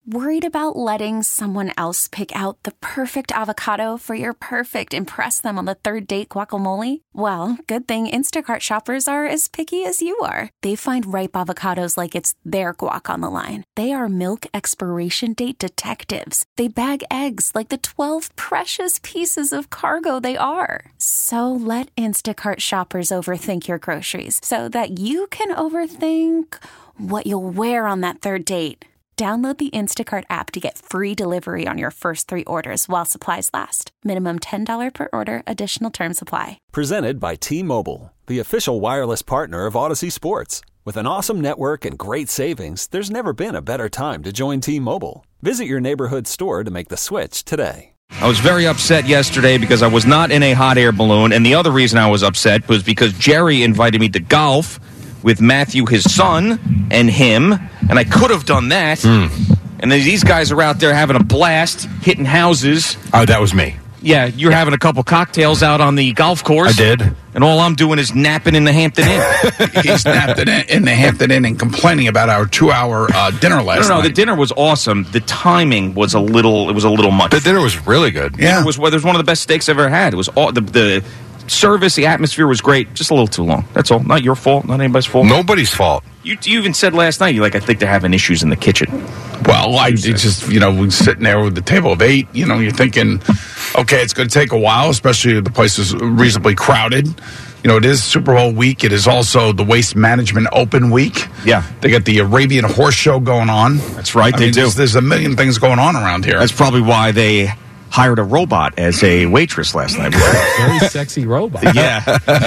Worried about letting someone else pick out the perfect avocado for your perfect impress them on the third date guacamole? Well, good thing Instacart shoppers are as picky as you are. They find ripe avocados like it's their guac on the line. They are milk expiration date detectives. They bag eggs like the 12 precious pieces of cargo they are. So let Instacart shoppers overthink your groceries so that you can overthink what you'll wear on that third date. Download the Instacart app to get free delivery on your first 3 orders while supplies last. Minimum $10 per order. Additional terms apply. Presented by T-Mobile, the official wireless partner of Odyssey Sports. With an awesome network and great savings, there's never been a better time to join T-Mobile. Visit your neighborhood store to make the switch today. I was very upset yesterday because I was not in a hot air balloon, and the other reason I was upset was because Jerry invited me to golf with Matthew, his son, and him, and I could have done that. And then these guys are out there having a blast, hitting houses. Oh, that was me. Yeah, you're having a couple cocktails out on the golf course. I did. And all I'm doing is napping in the Hampton Inn. He's napped in the Hampton Inn and complaining about our 2-hour dinner last night. No, the dinner was awesome. The timing was a little much. The dinner was really good. Yeah. It was one of the best steaks I've ever had. It was all the service, the atmosphere was great, just a little too long. That's all. Not your fault, not anybody's fault. Nobody's fault. You even said last night, I think they're having issues in the kitchen. Well, it's just, we're sitting there with the table of 8, you're thinking, okay, it's going to take a while, especially if the place is reasonably crowded. It is Super Bowl week. It is also the Waste Management Open week. Yeah. They got the Arabian Horse Show going on. That's right, they do. There's a million things going on around here. That's probably why they hired a robot as a waitress last night. Very sexy robot. Yeah.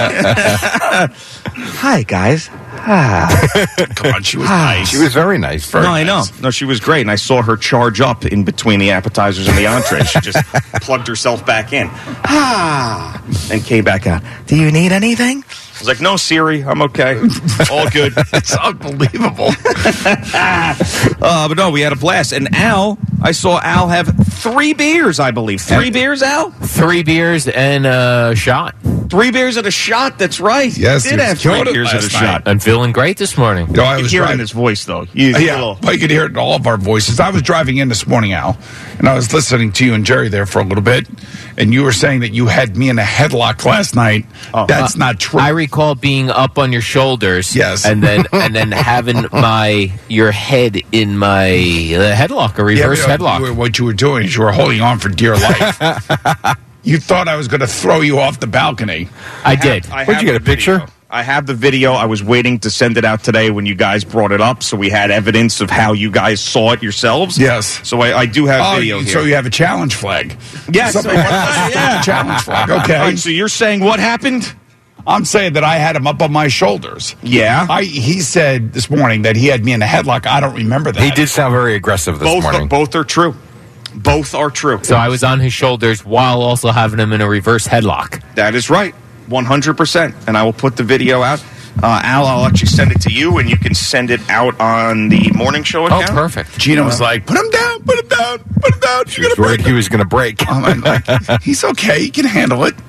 Hi, guys. Come on, she was nice. She was very nice. I know. No, she was great, and I saw her charge up in between the appetizers and the entree. She just plugged herself back in. And came back out. Do you need anything? I was like, no, Siri, I'm okay. All good. It's unbelievable. But no, we had a blast. And I saw Al have 3 beers, I believe. 3 beers, Al? 3 beers and a shot. 3 beers and a shot, that's right. Yes, he did have 3 beers and a shot. I'm feeling great this morning. I was hear it in his voice, though. Well, you could hear it in all of our voices. I was driving in this morning, Al, and I was listening to you and Jerry there for a little bit, and you were saying that you had me in a headlock last night. That's not true. I recall being up on your shoulders, yes, and then having your head in my headlock, a reverse headlock. What you were doing is you were holding on for dear life. You thought I was going to throw you off the balcony. I did. Where'd you get a picture? I have the video. I was waiting to send it out today when you guys brought it up, so we had evidence of how you guys saw it yourselves. Yes. So I do have video here. So you have a challenge flag. Yes. Yeah. Challenge flag. Okay. All right, so you're saying what happened? I'm saying that I had him up on my shoulders. Yeah. He said this morning that he had me in a headlock. I don't remember that. He did sound very aggressive this morning. Both are true. Both are true. So I was on his shoulders while also having him in a reverse headlock. That is right. 100%. And I will put the video out. Al, I'll actually send it to you, and you can send it out on the morning show account. Oh, perfect. Gina was like, put him down, put him down, put him down. She was worried he was going to break. I'm like, he's okay. He can handle it.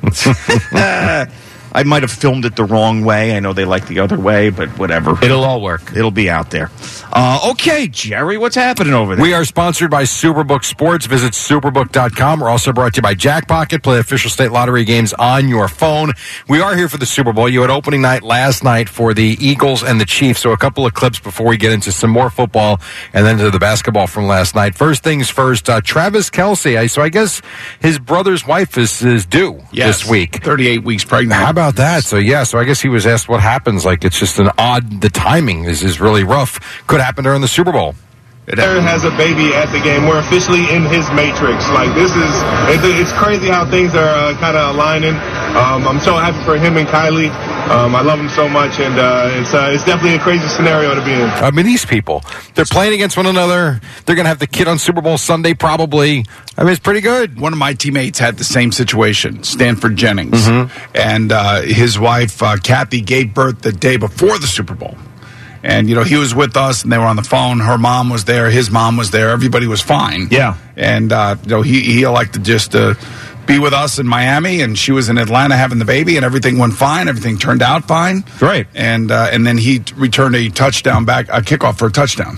I might have filmed it the wrong way. I know they like the other way, but whatever. It'll all work. It'll be out there. Okay, Jerry, what's happening over there? We are sponsored by Superbook Sports. Visit superbook.com. We're also brought to you by Jackpocket. Play official state lottery games on your phone. We are here for the Super Bowl. You had opening night last night for the Eagles and the Chiefs. So a couple of clips before we get into some more football and then to the basketball from last night. First things first, Travis Kelce. So I guess his brother's wife is due this week. 38 weeks pregnant. How about that? So I guess he was asked what happens. Like, it's just the timing is really rough. Could happen during the Super Bowl. Aaron has a baby at the game. We're officially in his matrix. Like, it's crazy how things are kind of aligning. I'm so happy for him and Kylie. I love them so much, and it's definitely a crazy scenario to be in. I mean, these people, they're playing against one another. They're going to have the kid on Super Bowl Sunday probably. I mean, it's pretty good. One of my teammates had the same situation, Stanford Jennings. And his wife, Kathy, gave birth the day before the Super Bowl. And, he was with us, and they were on the phone. Her mom was there. His mom was there. Everybody was fine. Yeah. And, he elected just to be with us in Miami, and she was in Atlanta having the baby, and everything went fine. Everything turned out fine. Great. And then he returned a kickoff for a touchdown.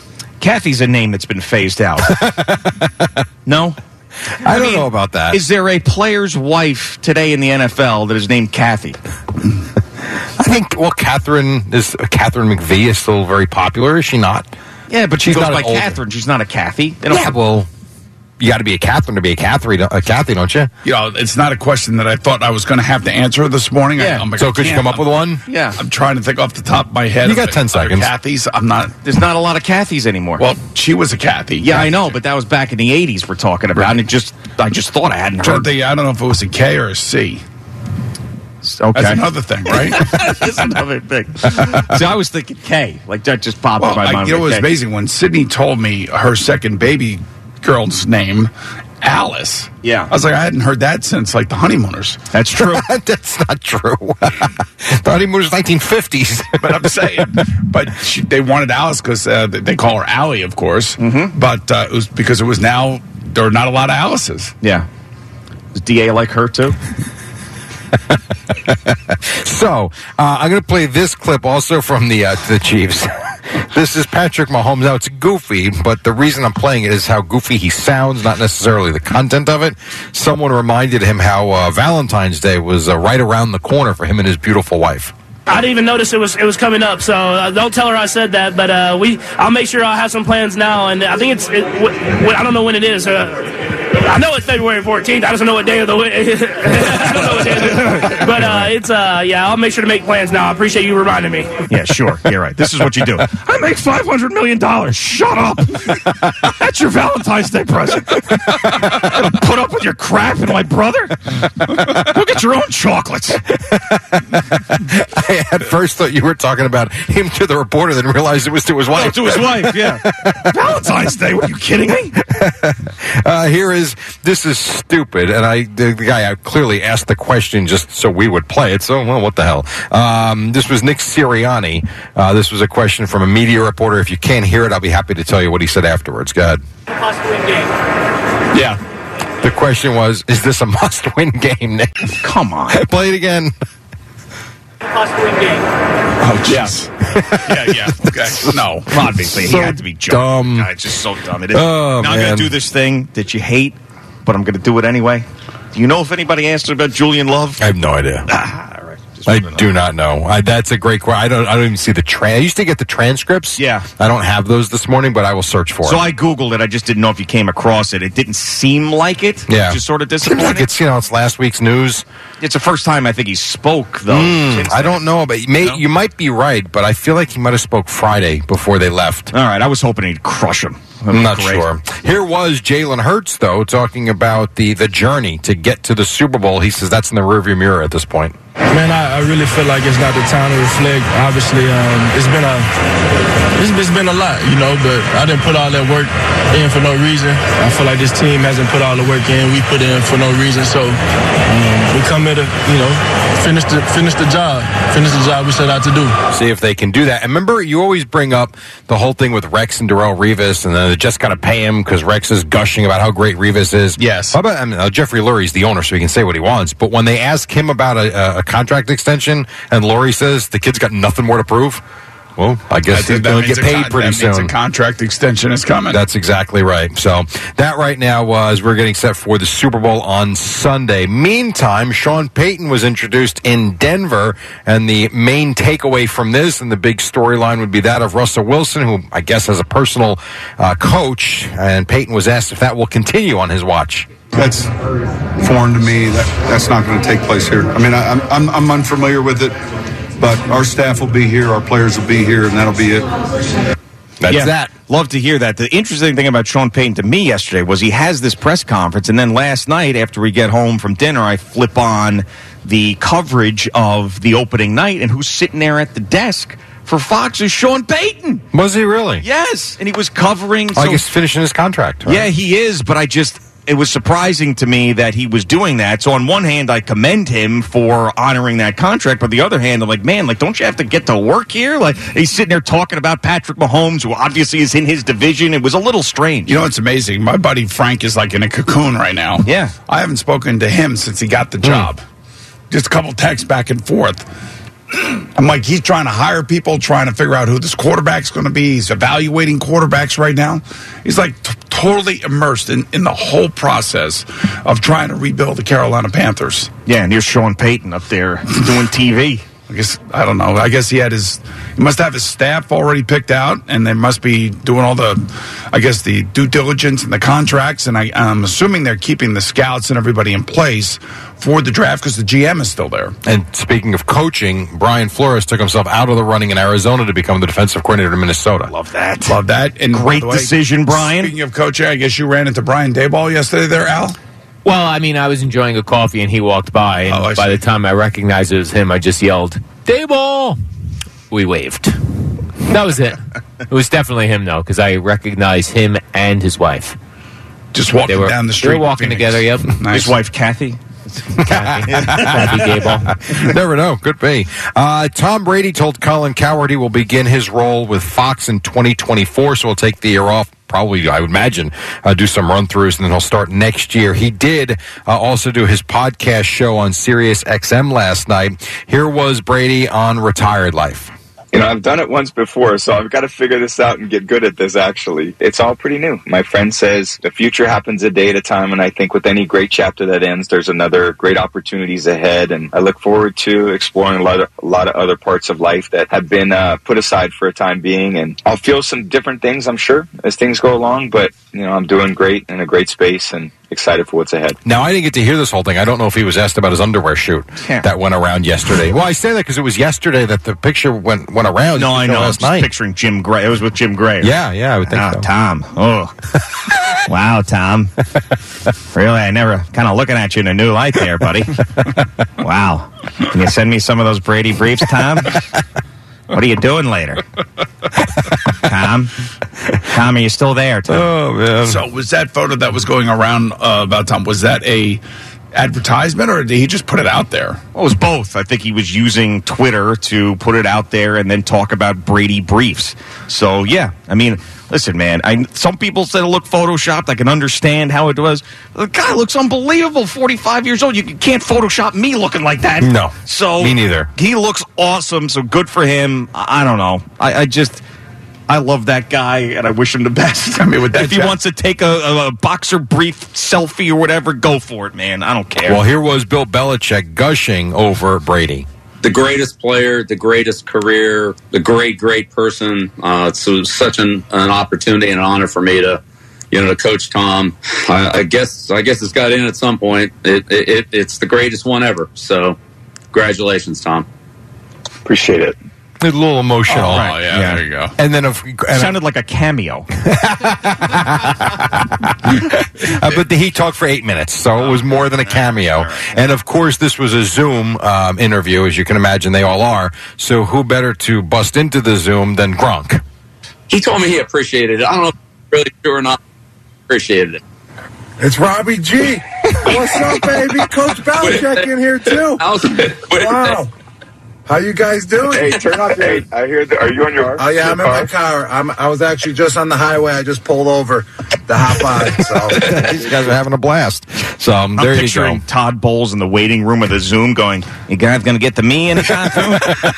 Kathy's a name that's been phased out. No? I don't know about that. Is there a player's wife today in the NFL that is named Kathy? I think, Catherine McVie is still very popular, is she not? Yeah, but she goes not by an older. Catherine. She's not a Kathy. You got to be a Catherine to be a Kathy, don't you? You know, it's not a question that I thought I was going to have to answer this morning. Yeah. I'm like, So could you come up with one? Yeah. I'm trying to think off the top of my head. You got 10 seconds. Kathy's. I'm not. There's not a lot of Kathys anymore. Well, she was a Kathy. Yeah, I know, but that was back in the 80s we're talking about. Right. And I just thought I hadn't I'm trying heard. to think, I don't know if it was a K or a C. Okay. That's another thing, right? That's another thing. So I was thinking K. Like, that just popped in my mind. You know, it was K. amazing when Sydney told me her second baby girl's name, Alice. Yeah. I was like, I hadn't heard that since, like, the honeymooners. That's true. That's not true. The honeymoon was 1950s. But I'm saying, they wanted Alice because they call her Allie, of course. Mm-hmm. But it was because it was now, there are not a lot of Alices. Yeah. Does DA like her, too? So, I'm going to play this clip also from the Chiefs. This is Patrick Mahomes. Now, it's goofy, but the reason I'm playing it is how goofy he sounds, not necessarily the content of it. Someone reminded him how Valentine's Day was right around the corner for him and his beautiful wife. I didn't even notice it was coming up, so don't tell her I said that. But I'll make sure I'll have some plans now, and I think I don't know when it is. I know it's February 14th. I just don't know what day of the week. I don't know what day it is. But I'll make sure to make plans now. I appreciate you reminding me. Yeah, sure. You're right. This is what you do. I make $500 million. Shut up. That's your Valentine's Day present. Put up with your crap and my brother? Go get your own chocolates. I at first thought you were talking about him to the reporter, then realized it was to his wife. Oh, to his wife, yeah. Valentine's Day? Were you kidding me? This is stupid, and the guy I clearly asked the question just so we would play it, so, well, what the hell. This was Nick Sirianni. This was a question from a media reporter. If you can't hear it, I'll be happy to tell you what he said afterwards. Go ahead. Must-win game. Yeah. The question was, is this a must-win game, Nick? Come on. Play it again. Must-win game. Oh, jeez. Yeah. Okay. No. Obviously, he had to be joking. Dumb. God, it's just so dumb. It is. Oh, now I'm going man. to do this thing that you hate, but I'm going to do it anyway. Do you know if anybody asked about Julian Love? I have no idea. All right. Just I wanted to know. do not know. That's a great question. I don't even see the I used to get the transcripts. Yeah. I don't have those this morning, but I will search for So it. I Googled it. I just didn't know if you came across it. It didn't seem like it. Yeah. Which is sort of Seems disappointing. like it's last week's news. It's the first time I think he spoke, though. since I then. don't know, but you might be right, but I feel like he might have spoke Friday before they left. All right. I was hoping he'd crush him. I'm not sure. Here was Jalen Hurts, though, talking about the journey to get to the Super Bowl. He says that's in the rearview mirror at this point. Man, I really feel like it's not the time to reflect. Obviously, it's been a lot, but I didn't put all that work in for no reason. I feel like this team hasn't put all the work in. We put in for no reason. So we come here to, finish the job we set out to do. See if they can do that. And remember, you always bring up the whole thing with Rex and Darrelle Revis, and then they just got to pay him because Rex is gushing about how great Revis is. Yes. How about Jeffrey Lurie's the owner, so he can say what he wants. But when they ask him about a contract extension, and Lurie says the kid's got nothing more to prove, well, I guess he's going to get paid pretty soon. That means a contract extension is coming. That's exactly right. So that right now was we're getting set for the Super Bowl on Sunday. Meantime, Sean Payton was introduced in Denver, and the main takeaway from this and the big storyline would be that of Russell Wilson, who I guess has a personal coach, and Payton was asked if that will continue on his watch. That's foreign to me. That's not going to take place here. I mean, I'm unfamiliar with it. But our staff will be here, our players will be here, and that'll be it. That's that. Love to hear that. The interesting thing about Sean Payton to me yesterday was he has this press conference, and then last night after we get home from dinner, I flip on the coverage of the opening night, and who's sitting there at the desk for Fox is Sean Payton. Was he really? Yes, and he was covering. I guess finishing his contract. Right? Yeah, he is, but it was surprising to me that he was doing that. So on one hand, I commend him for honoring that contract. But on the other hand, I'm like, man, don't you have to get to work here? Like, he's sitting there talking about Patrick Mahomes, who obviously is in his division. It was a little strange. You know, it's amazing. My buddy Frank is like in a cocoon right now. Yeah. I haven't spoken to him since he got the job. Just a couple texts back and forth. I'm like, he's trying to hire people, trying to figure out who this quarterback's going to be. He's evaluating quarterbacks right now. He's like totally immersed in the whole process of trying to rebuild the Carolina Panthers. Yeah, and here's Sean Payton up there doing TV. I don't know. I guess he must have his staff already picked out, and they must be doing all the due diligence and the contracts. And I'm assuming they're keeping the scouts and everybody in place for the draft because the GM is still there. And speaking of coaching, Brian Flores took himself out of the running in Arizona to become the defensive coordinator in Minnesota. Love that. And great decision, Brian. Speaking of coaching, I guess you ran into Brian Daboll yesterday there, Al? Well, I mean, I was enjoying a coffee and he walked by, and by the time I recognized it was him, I just yelled, "Daboll!" We waved. That was it. It was definitely him, though, because I recognized him and his wife. Just walking down the street. They were walking together, yep. Nice. His wife, Kathy. Kathy Daboll. Never know. Could be. Tom Brady told Colin Cowherd he will begin his role with Fox in 2024, so he'll take the year off. Probably, I would imagine, do some run-throughs, and then he'll start next year. He did also do his podcast show on Sirius XM last night. Here was Brady on Retired Life. You know, I've done it once before, so I've got to figure this out and get good at this, actually. It's all pretty new. My friend says the future happens a day at a time, and I think with any great chapter that ends, there's another great opportunities ahead, and I look forward to exploring a lot of other parts of life that have been put aside for a time being, and I'll feel some different things, I'm sure, as things go along, but, you know, I'm doing great in a great space, and excited for what's ahead. Now, I didn't get to hear this whole thing. I don't know if he was asked about his underwear shoot that went around yesterday. Well, I say that because it was yesterday that the picture went around. No, I know. I was just picturing Jim Gray. It was with Jim Gray. Yeah, I would think so. Tom. Oh. Wow, Tom. Really, I never kind of looking at you in a new light there, buddy. Wow. Can you send me some of those Brady briefs, Tom? What are you doing later? Tom, are you still there, Tom? Oh, man. So was that photo that was going around about Tom, was that a advertisement, or did he just put it out there? Well, it was both. I think he was using Twitter to put it out there and then talk about Brady briefs. So, yeah, I mean, listen, man, some people said it looked photoshopped. I can understand how it was. The guy looks unbelievable, 45 years old. You can't Photoshop me looking like that. No, so me neither. He looks awesome, so good for him. I don't know. I love that guy, and I wish him the best. I mean, if he wants to take a boxer brief selfie or whatever, go for it, man. I don't care. Well, here was Bill Belichick gushing over Brady. The greatest player, the greatest career, the great person. It's such an opportunity and an honor for me to coach Tom. I guess it's got in at some point. It's the greatest one ever. So, congratulations, Tom. Appreciate it. A little emotional. Oh, right. Yeah, there you go. And then sounded like a cameo. But he talked for 8 minutes, so it was more than a cameo. And of course, this was a Zoom interview, as you can imagine, they all are. So who better to bust into the Zoom than Gronk? He told me he appreciated it. I don't know if he's really sure or not. Appreciated it. It's Robbie G. What's up, baby? Coach Belichick in here too. Wow. How you guys doing? Hey, turn off your... Hey, I hear are you on your car? Oh, yeah, I'm in my car. I was actually just on the highway. I just pulled over to hop on. So. These guys are having a blast. So I'm there picturing you go. Todd Bowles in the waiting room of the Zoom going, you guys going to get to me anytime soon?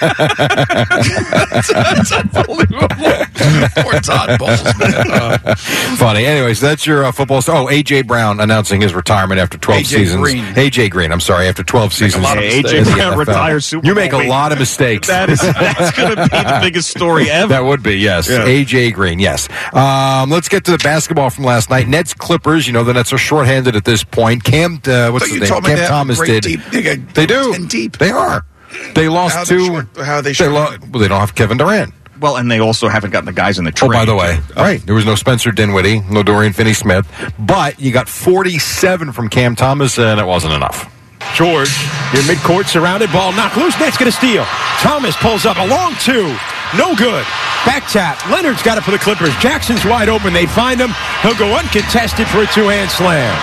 That's unbelievable. Poor Todd Bowles, man. Funny. Anyways, that's your football star. Oh, A.J. Brown announcing his retirement after 12 seasons. A.J. Green, I'm sorry, after 12 seasons. A.J. Brown retires Super Bowl. You make a lot of mistakes. That's going to be the biggest story ever. That would be, yes. Yeah. A.J. Green, yes. Let's get to the basketball from last night. Nets Clippers, the Nets are shorthanded at this point. Cam Thomas did. They do. Deep. They are. They lost how are they short? They don't have Kevin Durant. Well, and they also haven't gotten the guys in the trade. Oh, by the way, right. There was no Spencer Dinwiddie, no Dorian Finney-Smith, but you got 47 from Cam Thomas, and it wasn't enough. George in midcourt, surrounded, ball knocked loose. Nets going to steal. Thomas pulls up a long two. No good. Back tap. Leonard's got it for the Clippers. Jackson's wide open. They find him. He'll go uncontested for a two-hand slam.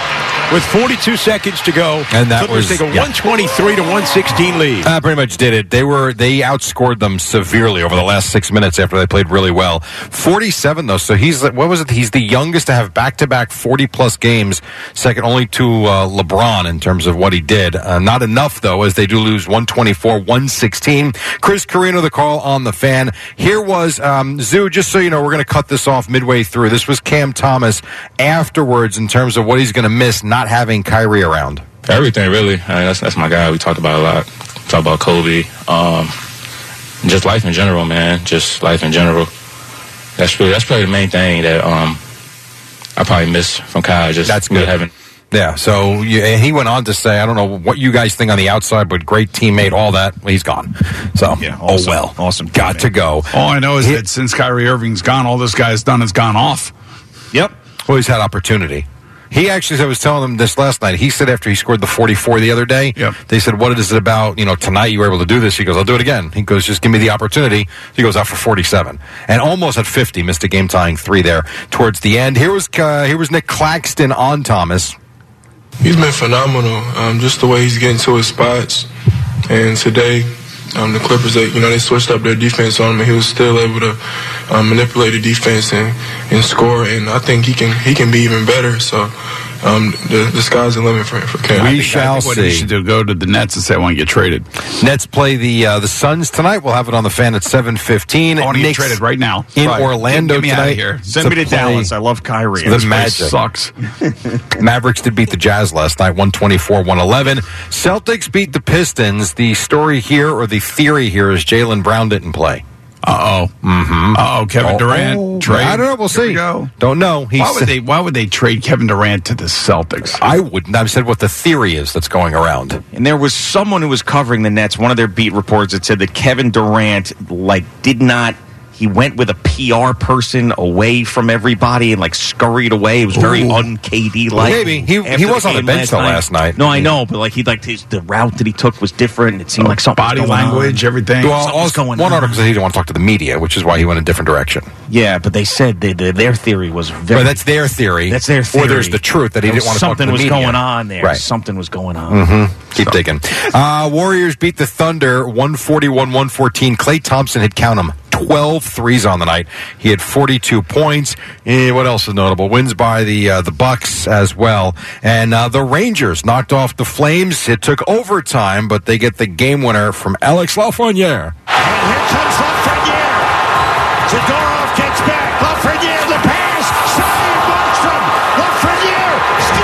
with 42 seconds to go. And that Clippers take a 123 to 116 lead. Pretty much did it. They outscored them severely over the last 6 minutes after they played really well. 47 though, so he's the youngest to have back-to-back 40-plus games, second only to LeBron in terms of what he did. Not enough though, as they do lose 124-116. Chris Carino, the call on the Fan. Here was Zoo. Just so you know, we're going to cut this off midway through. This was Cam Thomas afterwards in terms of what he's going to miss not having Kyrie around. Everything, really. I mean, that's my guy. We talked about a lot. Talk about Kobe. Just life in general, man. Just life in general. That's probably the main thing that I probably miss from Kai. That's good having. Yeah, so he went on to say, I don't know what you guys think on the outside, but great teammate, all that. He's gone. So, yeah, awesome, awesome. Got to go. All I know is that since Kyrie Irving's gone, all this guy's done is gone off. Yep. Well, he's had opportunity. He actually, I was telling him this last night, he said after he scored the 44 the other day, they said, what is it about, tonight you were able to do this? He goes, I'll do it again. He goes, just give me the opportunity. He goes out for 47. And almost at 50, missed a game-tying 3 there towards the end. Here was Nick Claxton on Thomas. He's been phenomenal, just the way he's getting to his spots. And today, the Clippers, they switched up their defense on him, and he was still able to manipulate the defense and score. And I think he can be even better. So the sky's the limit for Cam. We shall see. What he should do, go to the Nets and say I want to get traded. Nets play the Suns tonight. We'll have it on the Fan at 7:15. I want to get traded right now. In Orlando Get me tonight. out of here. Send me to Dallas. I love Kyrie. The This Magic place sucks. Mavericks did beat the Jazz last night, 124-111. Celtics beat the Pistons. The story here, or the theory here, is Jaylen Brown didn't play. Kevin Durant trade. I don't know. We'll see. Don't know. Why would they trade Kevin Durant to the Celtics? I wouldn't. I've said what the theory is that's going around. And there was someone who was covering the Nets, one of their beat reports, that said that Kevin Durant did not. He went with a PR person away from everybody and scurried away. It was very un-KD like. Maybe he was on the bench last night. No, I know, but the route that he took was different. It seemed like something body language, everything. Well, one article said he didn't want to talk to the media, which is why he went a different direction. Yeah, but they said their theory was very. Well, that's their theory. That's their theory. Or there's the truth that he didn't want to talk to the media. Something was going on there. Right. Something was going on. Keep digging. Warriors beat the Thunder 141-114. Klay Thompson had, count them, 12 threes on the night. He had 42 points. What else is notable? Wins by the Bucks as well. And the Rangers knocked off the Flames. It took overtime, but they get the game winner from Alex Lafreniere. And here comes Lafreniere. Zadorov gets back. Lafreniere, the pass. Save Markstrom. Lafreniere.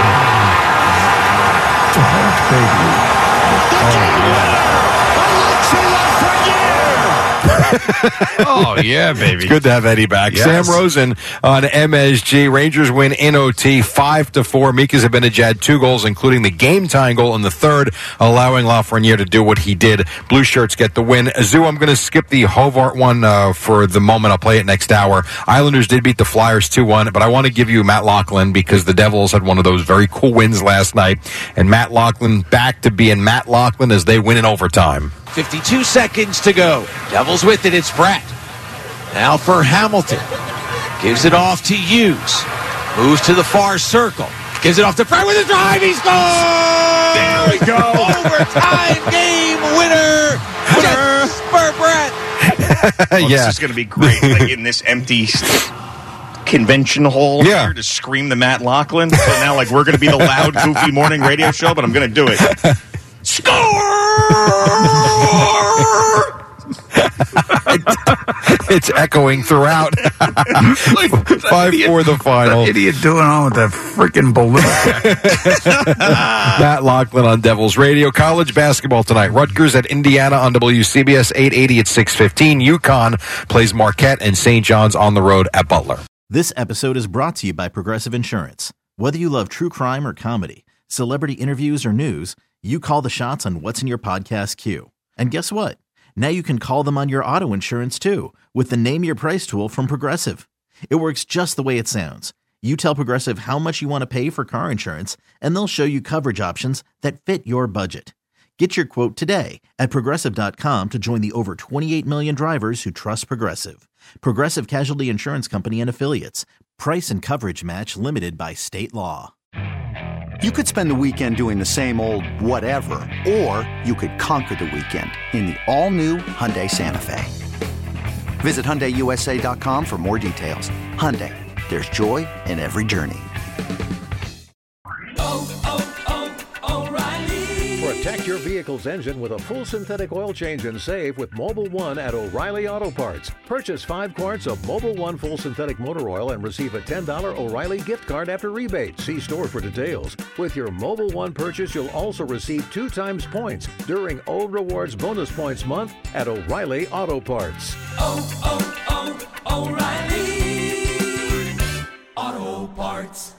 The game winner. Alexei Lafreniere. Oh, yeah, baby. It's good to have Eddie back. Yes. Sam Rosen on MSG. Rangers win in OT 5-4. Mika Zibanejad 2 goals, including the game-tying goal in the third, allowing Lafreniere to do what he did. Blue Shirts get the win. Zoo, I'm going to skip the Hobart one for the moment. I'll play it next hour. Islanders did beat the Flyers 2-1, but I want to give you Matt Loughlin because the Devils had one of those very cool wins last night. And Matt Loughlin back to being Matt Loughlin as they win in overtime. 52 seconds to go. Devils with it. It's Pratt. Now for Hamilton. Gives it off to Hughes. Moves to the far circle. Gives it off to Pratt with a drive. He scores! There we go. Overtime game winner. Jesper Pratt. This is going to be great in this empty convention hall here to scream the Matt Loughlin. So now we're going to be the loud, goofy morning radio show, but I'm going to do it. Score! It's echoing throughout. 5-4 the final. What idiot doing on with that freaking balloon? Matt Loughlin on Devils Radio. College basketball tonight. Rutgers at Indiana on WCBS 880 at 6:15. UConn plays Marquette, and St. John's on the road at Butler. This episode is brought to you by Progressive Insurance. Whether you love true crime or comedy, celebrity interviews or news, you call the shots on what's in your podcast queue. And guess what? Now you can call them on your auto insurance too with the Name Your Price tool from Progressive. It works just the way it sounds. You tell Progressive how much you want to pay for car insurance, and they'll show you coverage options that fit your budget. Get your quote today at Progressive.com to join the over 28 million drivers who trust Progressive. Progressive Casualty Insurance Company and Affiliates. Price and coverage match limited by state law. You could spend the weekend doing the same old whatever, or you could conquer the weekend in the all-new Hyundai Santa Fe. Visit HyundaiUSA.com for more details. Hyundai, there's joy in every journey. Protect your vehicle's engine with a full synthetic oil change and save with Mobil 1 at O'Reilly Auto Parts. Purchase 5 quarts of Mobil 1 full synthetic motor oil and receive a $10 O'Reilly gift card after rebate. See store for details. With your Mobil 1 purchase, you'll also receive 2 times points during O Rewards Bonus Points Month at O'Reilly Auto Parts. O'Reilly Auto Parts.